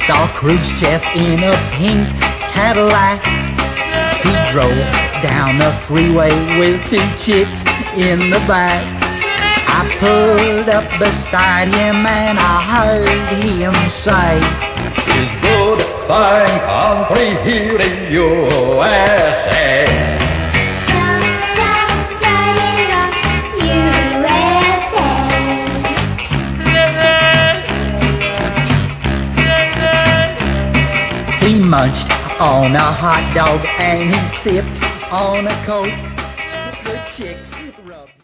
saw Khrushchev in a pink Cadillac. He drove down the freeway with two chicks in the back. I pulled up beside him and I heard him say, "It's good fine country here in USA." He munched on a hot dog and he sipped on a Coke. The chicks